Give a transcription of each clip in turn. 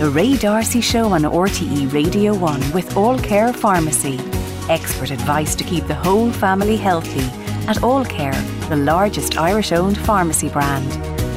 The Ray D'Arcy Show on RTE Radio 1 with All Care Pharmacy. Expert advice to keep the whole family healthy at All Care, the largest Irish-owned pharmacy brand.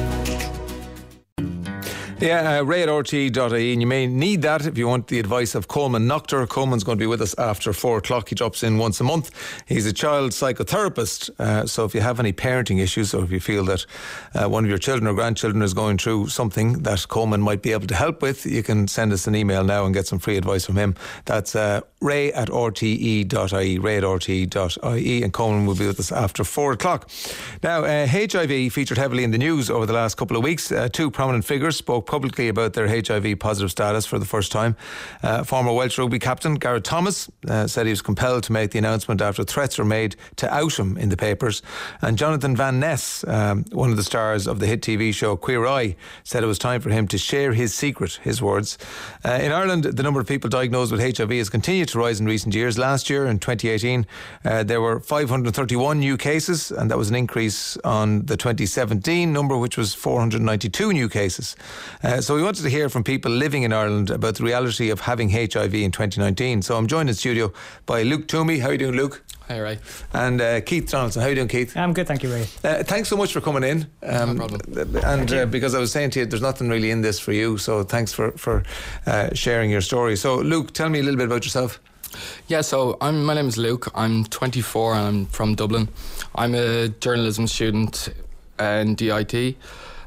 Yeah, Ray at RTE.ie, and you may need that if you want the advice of Coleman Noctor. Coleman's going to be with us after 4 o'clock. He drops in once a month. He's a child psychotherapist, so if you have any parenting issues, or if you feel that one of your children or grandchildren is going through something that Coleman might be able to help with, you can send us an email now and get some free advice from him. That's Ray at RTE.ie, Ray at RTE.ie, and Coleman will be with us after 4 o'clock. Now, HIV featured heavily in the news over the last couple of weeks. 2 prominent figures spoke publicly about their HIV positive status for the first time. Former Welsh rugby captain Gareth Thomas said he was compelled to make the announcement after threats were made to out him in the papers. And Jonathan Van Ness, one of the stars of the hit TV show Queer Eye, said it was time for him to share his secret, his words. In Ireland, the number of people diagnosed with HIV has continued to rise in recent years. Last year, in 2018, there were 531 new cases, and that was an increase on the 2017 number, which was 492 new cases. So we wanted to hear from people living in Ireland about the reality of having HIV in 2019. So I'm joined in studio by Luke Toomey. How are you doing, Luke? Hi, Ray. And Keith Donaldson. How are you doing, Keith? I'm good, thank you, Ray. Thanks so much for coming in. No problem. And because I was saying to you, there's nothing really in this for you, so thanks for sharing your story. So Luke, tell me a little bit about yourself. Yeah, so my name is Luke. I'm 24 and I'm from Dublin. I'm a journalism student in DIT.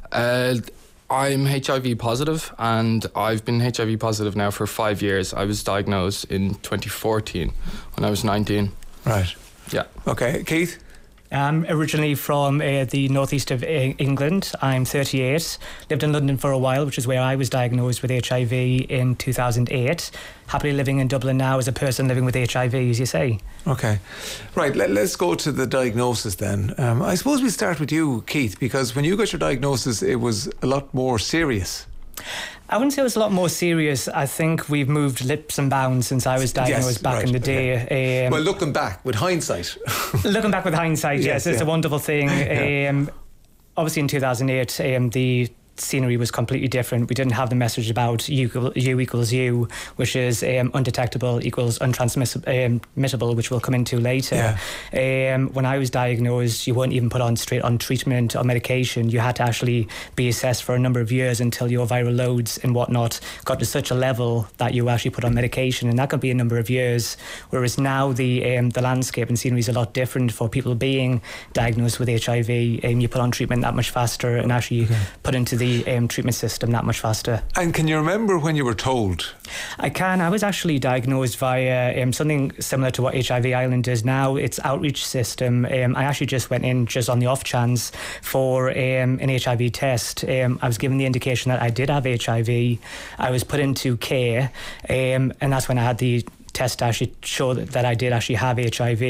I'm HIV positive, and I've been HIV positive now for 5 years. I was diagnosed in 2014 when I was 19. Right. Yeah. Okay, Keith? I'm originally from the northeast of England. I'm 38. Lived in London for a while, which is where I was diagnosed with HIV in 2008. Happily living in Dublin now as a person living with HIV, as you say. Okay. Right, let's go to the diagnosis then. I suppose we start with you, Keith, because when you got your diagnosis, it was a lot more serious. I wouldn't say it was a lot more serious. I think we've moved leaps and bounds since I was diagnosed back in the day. Okay. Well, looking back with hindsight. Looking back with hindsight, yes, it's a wonderful thing. Obviously in 2008, the scenery was completely different. We didn't have the message about U equals U, which is undetectable equals untransmittable, which we'll come into later. When I was diagnosed, you weren't even put on straight on treatment or medication. You had to actually be assessed for a number of years until your viral loads and whatnot got to such a level that you actually put on medication, and that could be a number of years. Whereas now the landscape and scenery is a lot different for people being diagnosed with HIV. You put on treatment that much faster and actually put into the treatment system that much faster. And can you remember when you were told? I can. I was actually diagnosed via something similar to what HIV Ireland is now. It's outreach system. I actually just went in just on the off chance for an HIV test. I was given the indication that I did have HIV. I was put into care, and that's when I had the test to actually show that I did actually have HIV.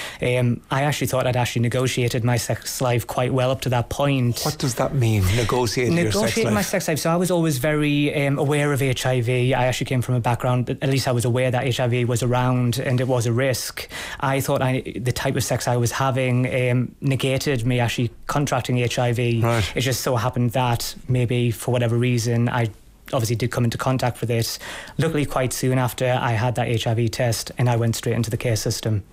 I actually thought I'd actually negotiated my sex life quite well up to that point. What does that mean, negotiating your sex life? My sex life. So I was always very aware of HIV. I actually came from a background, at least I was aware that HIV was around and it was a risk. I thought the type of sex I was having negated me actually contracting HIV. Right. It just so happened that maybe for whatever reason I obviously did come into contact with it. Luckily, quite soon after I had that HIV test, and I went straight into the care system.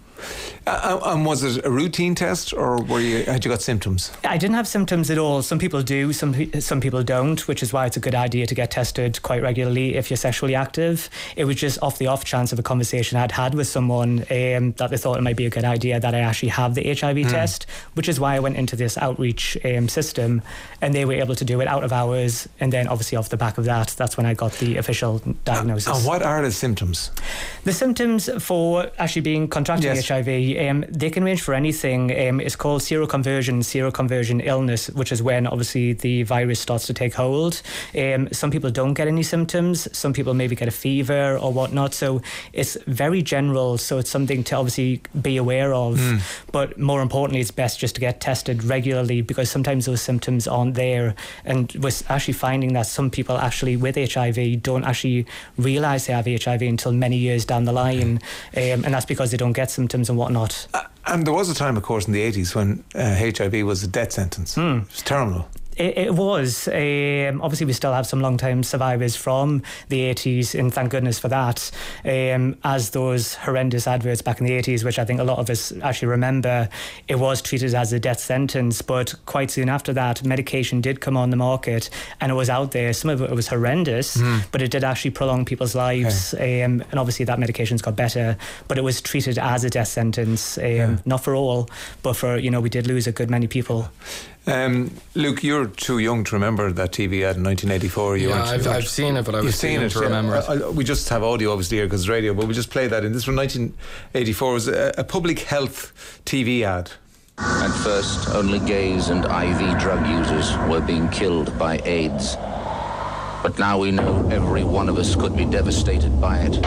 And was it a routine test, or had you got symptoms? I didn't have symptoms at all. Some people do, some people don't, which is why it's a good idea to get tested quite regularly if you're sexually active. It was just off the off chance of a conversation I'd had with someone that they thought it might be a good idea that I actually have the HIV test, which is why I went into this outreach system, and they were able to do it out of hours, and then obviously off the back of that, that's when I got the official diagnosis. And what are the symptoms? The symptoms for actually being contracting HIV, they can range for anything. It's called seroconversion illness, which is when obviously the virus starts to take hold. Some people don't get any symptoms. Some people maybe get a fever or whatnot. So it's very general. So it's something to obviously be aware of. But more importantly, it's best just to get tested regularly, because sometimes those symptoms aren't there. And we're actually finding that some people actually with HIV don't actually realise they have HIV until many years down the line. And that's because they don't get symptoms and whatnot. And there was a time, of course, in the 80s when HIV was a death sentence. It was terminal. It was. Obviously, we still have some long-time survivors from the 80s, and thank goodness for that. As those horrendous adverts back in the 80s, which I think a lot of us actually remember, it was treated as a death sentence. But quite soon after that, medication did come on the market, and it was out there. Some of it was horrendous, but it did actually prolong people's lives. And obviously, that medication's got better, but it was treated as a death sentence. Not for all, but for, we did lose a good many people. Luke, you're too young to remember that TV ad in 1984. I've seen it, but I was too young to remember it. We just have audio obviously here because it's radio, but we just play that in. This from 1984. It was a public health TV ad. At first, only gays and IV drug users were being killed by AIDS. But now we know every one of us could be devastated by it.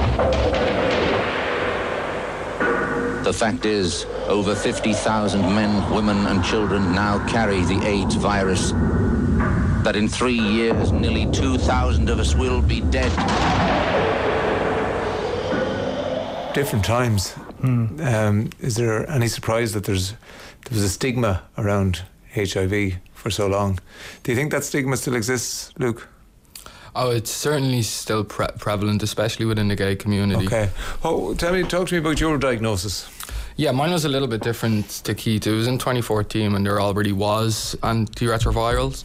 The fact is, over 50,000 men, women and children now carry the AIDS virus. That in 3 years, nearly 2,000 of us will be dead. Different times. Is there any surprise that there was a stigma around HIV for so long? Do you think that stigma still exists, Luke? Oh, it's certainly still prevalent, especially within the gay community. Okay. Talk to me about your diagnosis. Yeah, mine was a little bit different to Keith. It was in 2014 when there already was antiretrovirals.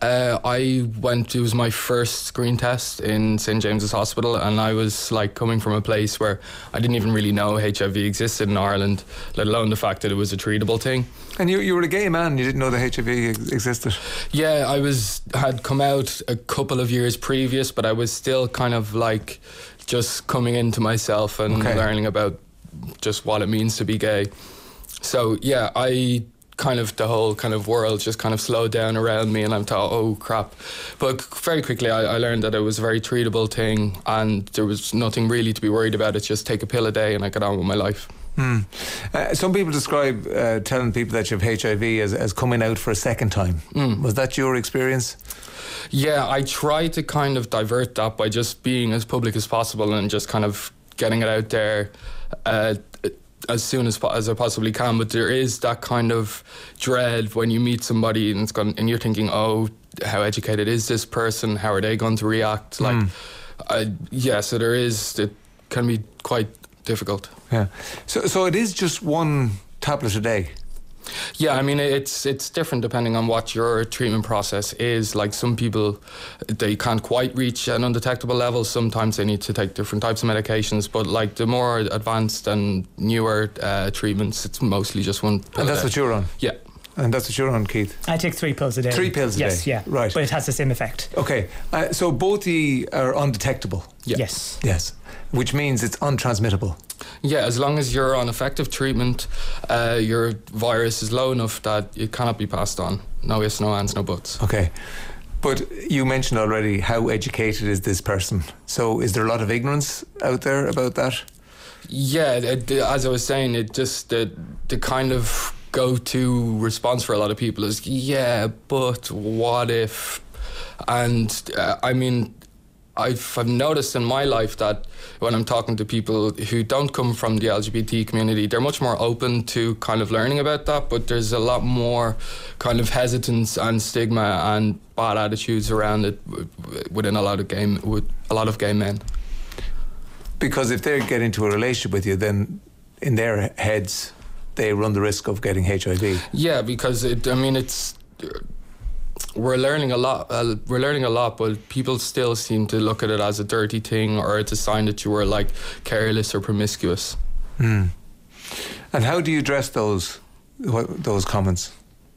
It was my first screen test in St. James's Hospital, and I was coming from a place where I didn't even really know HIV existed in Ireland, let alone the fact that it was a treatable thing. And you were a gay man, you didn't know that HIV existed? Yeah, I had come out a couple of years previous, but I was still kind of just coming into myself and learning about just what it means to be gay. So yeah, the whole kind of world just kind of slowed down around me, and I'm thought, oh crap. But very quickly I learned that it was a very treatable thing and there was nothing really to be worried about. It's just take a pill a day and I got on with my life. Some people describe telling people that you have HIV as coming out for a second time. Was that your experience? Yeah, I try to kind of divert that by just being as public as possible and just kind of getting it out there as soon as I possibly can. But there is that kind of dread when you meet somebody and you're thinking, oh, how educated is this person? How are they going to react? So there is, it can be quite difficult. Yeah. So it is just one tablet a day? Yeah, I mean, it's different depending on what your treatment process is. Some people, they can't quite reach an undetectable level. Sometimes they need to take different types of medications. But the more advanced and newer treatments, it's mostly just one pill. And that's what you're on? Yeah. And that's what you're on, Keith? I take 3 pills a day. 3 pills a day? Yes, yeah. Right. But it has the same effect. Okay. So both are undetectable? Yeah. Yes. Which means it's untransmittable? Yeah, as long as you're on effective treatment, your virus is low enough that it cannot be passed on. No ifs, no ands, no buts. Okay. But you mentioned already how educated is this person. So is there a lot of ignorance out there about that? Yeah, as I was saying, it just the kind of go-to response for a lot of people is, yeah, but what if? And I mean, I've noticed in my life that when I'm talking to people who don't come from the LGBT community, they're much more open to kind of learning about that, but there's a lot more kind of hesitance and stigma and bad attitudes around it within a lot of gay men. Because if they get into a relationship with you, then in their heads they run the risk of getting HIV. Yeah, because we're learning a lot. But people still seem to look at it as a dirty thing, or it's a sign that you were careless or promiscuous. And how do you address those comments?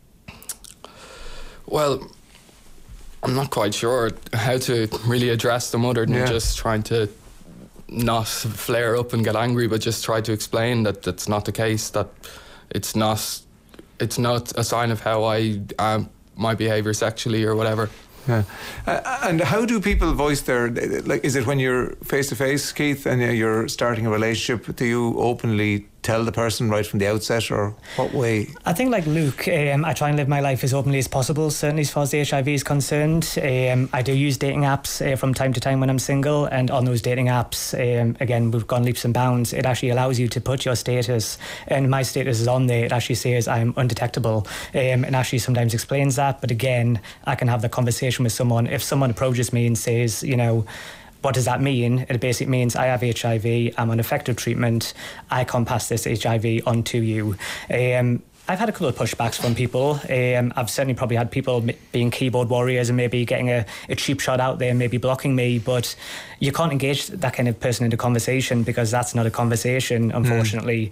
Well, I'm not quite sure how to really address them other than just trying to not flare up and get angry, but just try to explain that that's not the case, that it's not a sign of how I am, my behaviour sexually or whatever. Yeah. And how do people voice their, is it when you're face to face, Keith, and you're starting a relationship, do you openly tell the person right from the outset, or what way? I think, like Luke, I try and live my life as openly as possible, certainly as far as the HIV is concerned. I do use dating apps from time to time when I'm single, and on those dating apps, again, we've gone leaps and bounds. It actually allows you to put your status, and my status is on there. It actually says I'm undetectable, and actually sometimes explains that. But again, I can have the conversation with someone. If someone approaches me and says, you know, what does that mean? It basically means I have HIV, I'm on effective treatment, I can't pass this HIV on to you. I've had a couple of pushbacks from people. I've certainly probably had people being keyboard warriors and maybe getting a cheap shot out there, maybe blocking me, but you can't engage that kind of person into conversation because that's not a conversation, unfortunately.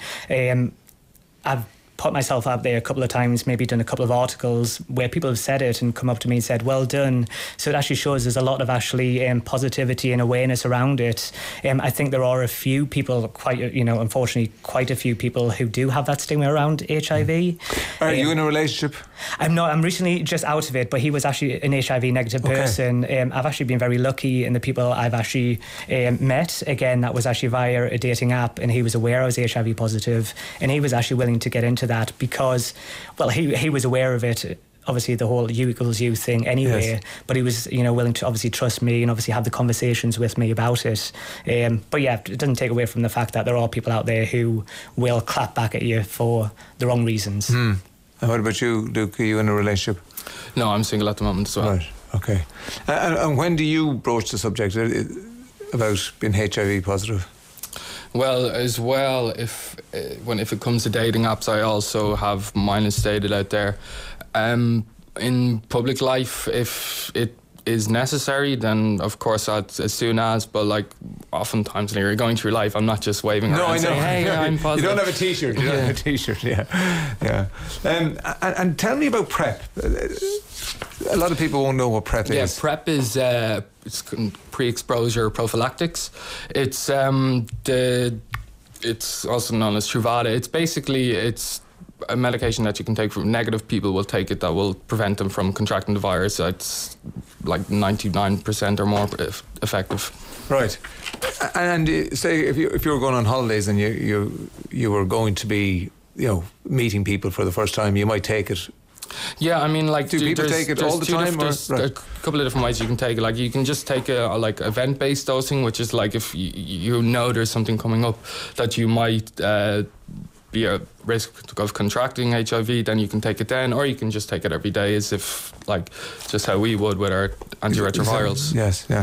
I've put myself out there a couple of times, maybe done a couple of articles where people have said it and come up to me and said, well done. So it actually shows there's a lot of actually positivity and awareness around it. I think there are a few people, unfortunately, quite a few people who do have that stigma around HIV. Are you in a relationship? I'm not. I'm recently just out of it, but he was actually an HIV negative person. I've actually been very lucky in the people I've actually met. Again, that was actually via a dating app, and he was aware I was HIV positive, and he was actually willing to get into that because, well, he was aware of it. Obviously, the whole U equals U thing anyway, yes. But he was, willing to obviously trust me and obviously have the conversations with me about it. But yeah, it doesn't take away from the fact that there are people out there who will clap back at you for the wrong reasons. And what about you, Luke? Are you in a relationship? No, I'm single at the moment as well. Right, okay. And when do you broach the subject about being HIV positive? Well, as well, if it comes to dating apps, I also have mine is stated out there. In public life, if it is necessary, then of course that's as soon as, but like oftentimes when you're going through life, I'm not just waving around and saying, hey, I'm positive. You don't have a t-shirt. You don't have a t-shirt, yeah. And tell me about PrEP. A lot of people won't know what PrEP is. Yeah, PrEP is it's pre-exposure prophylactics. It's it's also known as Truvada. It's a medication that you can take from negative people will take it that will prevent them from contracting the virus. It's like 99% or more effective. Right. And say if you were going on holidays and you were going to be meeting people for the first time, you might take it. Yeah, I mean, like, do people take it all the time? There's a couple of different ways you can take it. Like, you can just take a event-based dosing, which is like if you know there's something coming up that you might be at risk of contracting HIV, then you can take it then, or you can just take it every day, as if like just how we would with our antiretrovirals. Yes, yeah.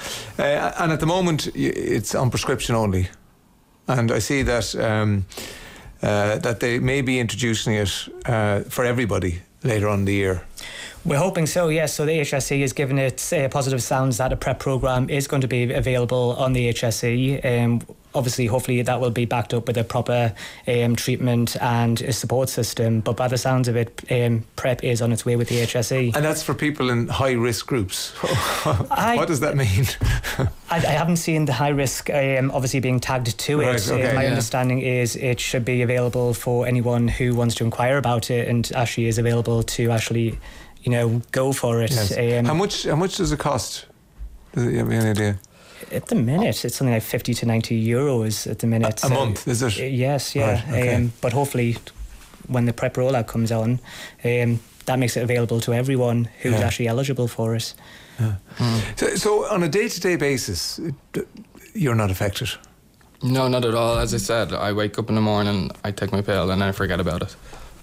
And at the moment, it's on prescription only, and I see that that they may be introducing it for everybody later on in the year. We're hoping so, yes. So the HSE has given it positive sounds that a PrEP programme is going to be available on the HSE. Obviously, hopefully that will be backed up with a proper treatment and a support system. But by the sounds of it, PrEP is on its way with the HSE. And that's for people in high-risk groups. What does that mean? I haven't seen the high risk obviously being tagged to it. Right, okay. My understanding is it should be available for anyone who wants to inquire about it and actually is available to actually, go for it. Yes. How much does it cost? Do you have any idea? At the minute, it's something like 50 to 90 euros at the minute. A month, is it? Yes, yeah. Right, okay. But hopefully, when the PrEP rollout comes on, that makes it available to everyone who's actually eligible for it. Yeah. So on a day-to-day basis, you're not affected? No, not at all. As I said, I wake up in the morning, I take my pill, and then I forget about it.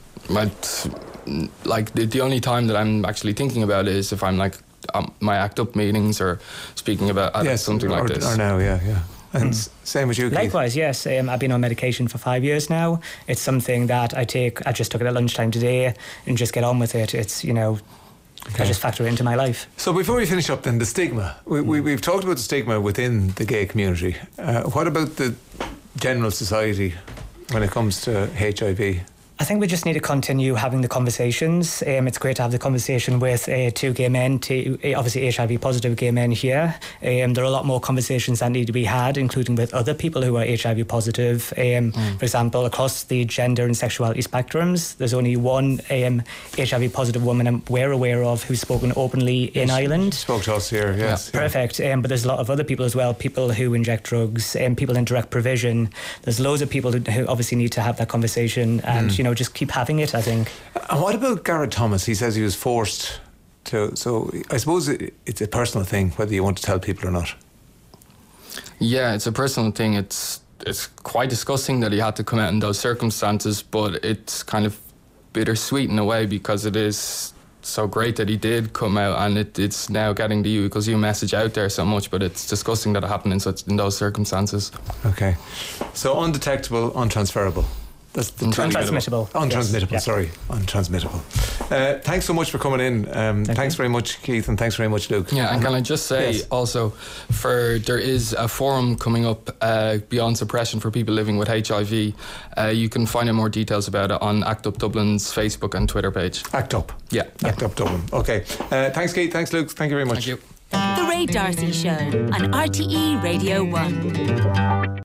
But like the only time that I'm actually thinking about it is if I'm like my ACT UP meetings or speaking about something like this. Or now, yeah. And same with you, Keith. Likewise, yes. I've been on medication for 5 years now. It's something that I take. I just took it at lunchtime today and just get on with it. It's I just factor it into my life. So before we finish up, then the stigma. We've talked about the stigma within the gay community. What about the general society when it comes to HIV? I think we just need to continue having the conversations. It's great to have the conversation with two gay men, obviously HIV positive gay men here. There are a lot more conversations that need to be had, including with other people who are HIV positive. For example, across the gender and sexuality spectrums, there's only one HIV positive woman we're aware of who's spoken openly in Ireland. Spoke to us here, yes. Yeah. Perfect. But there's a lot of other people as well, people who inject drugs, people in direct provision. There's loads of people who obviously need to have that conversation and, just keep having it, I think. And what about Garrett Thomas? He says he was forced to. So I suppose it's a personal thing whether you want to tell people or not. Yeah, it's a personal thing. It's quite disgusting that he had to come out in those circumstances, but it's kind of bittersweet in a way because it is so great that he did come out, and it's now getting the U=U message out there so much, but it's disgusting that it happened in those circumstances. Okay. So undetectable, untransferable. That's the untransmittable. Untransmittable, yes. Sorry. Untransmittable. Thanks so much for coming in. Thanks very much, Keith, and thanks very much, Luke. Yeah, and can I just say also, there is a forum coming up, Beyond Suppression, for people living with HIV. You can find out more details about it on ACT UP Dublin's Facebook and Twitter page. ACT UP? Yeah. ACT UP Dublin. Okay. Thanks, Keith. Thanks, Luke. Thank you very much. Thank you. The Ray D'Arcy Show on RTE Radio 1.